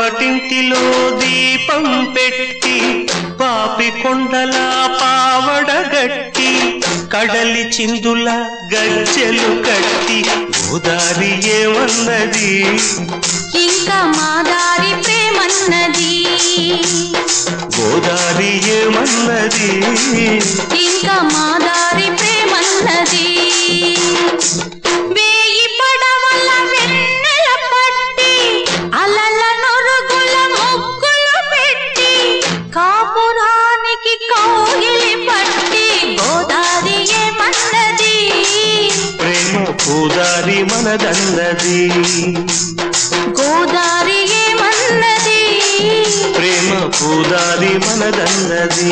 పడమటింటిలో దీపం పెట్టి పాపి కొండల పావడగట్టి కడలి చిందుల గజ్జెలు కట్టి గోదారి ఏమన్నది ఇంకా మా దారి ప్రేమన్నది గోదారి ఏమన్నది ఇంకా మా దారి ప్రేమన్నది వేయి పడవల వెన్నెల పట్టి అలల నురుగుల ముగ్గులు పెట్టి కాపురానికి కౌగిలి పట్టి గోదారి ఏమన్నది ప్రేమ పూదారి మనదన్నది గోదారి ఏమన్నది ప్రేమ పూదారి మనదన్నది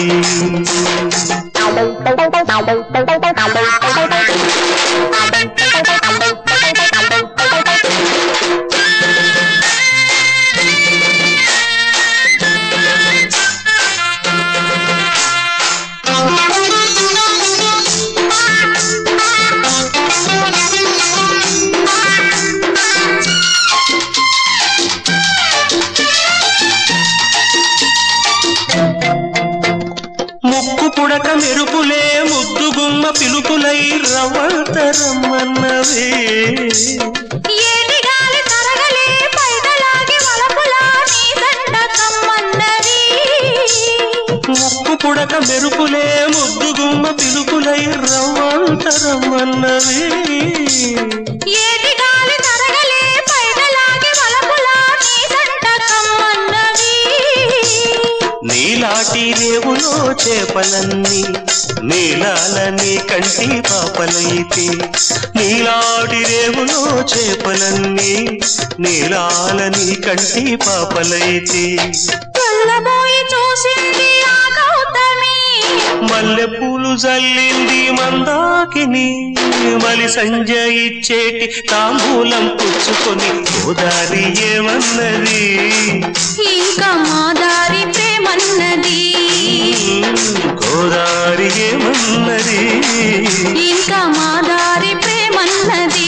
ముక్కు పుడక మెరుపులే ముద్దుగుమ్మ పిలుపులై రవ్వంతరమ్మన్నవే ఏటిగాలి తరగలే పైదలాగి వలపులా నీ దండకమ్మన్నది ముక్కు పుడక మెరుపులే ముద్దుగుమ్మ పిలుపులై రవ్వంతరమ్మన్నవే ఏటిగాలి తరగలే పైదలాగి వలపులా నీ దండకమ్మన్నది నీలాటి రేవులో చేపలన్నీ నీలాలని కంటి పాపలైతే నీలాటి రేవులో చేపలన్నీ నీలాలని కంటి పాపలైతే తెల్లబోయి చూసింది ఆ గౌతమి మల్లె పూలు జల్లింది మందాకిని మలి సంజ ఇచ్చేటి తాంబూలం పుచ్చుకొని గోదారి ఏమన్నది ఇంకా మా దారి ప్రేమన్నది గోదారి ఏమన్నది ఇంకా మా దారి ప్రేమన్నది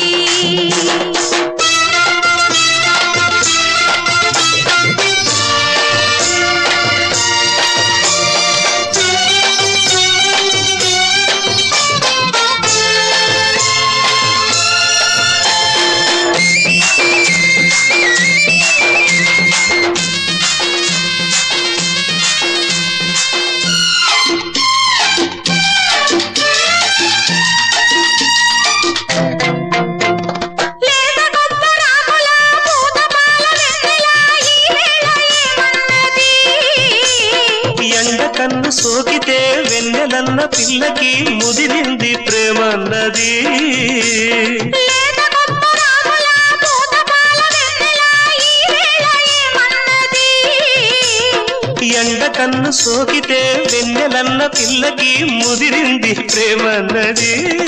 కన్ను సోకితే వెన్నెలన్న పిల్లకి ముదిరింది ప్రేమన్నది ఎండ కన్ను సోకితే వెన్నెలన్న పిల్లకి ముదిరింది ప్రేమన్నది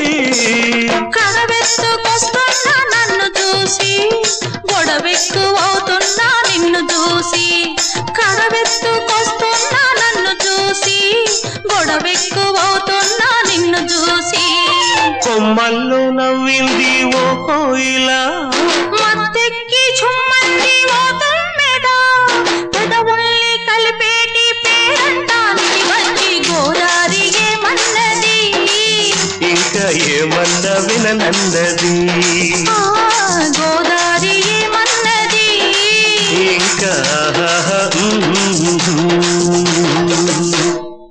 కడవెత్తుకొస్తున్నా నన్ను చూసి గొడవెక్కువవుతున్నా నిన్ను చూసి కడవెత్తుకొస్తున్నా నన్ను చూసి గొడవెక్కువవుతున్నా నిన్ను చూసి కొమ్మల్లో నవ్వింది ఓ కోయిలా మత్తెక్కి చుమ్మంది ఓ తుమ్మెద పెదవుల్ని కలిపేటి పేరంటానికి వచ్చి గోదారి ఏమన్నది ఇంకా ఏమన్న విననన్నది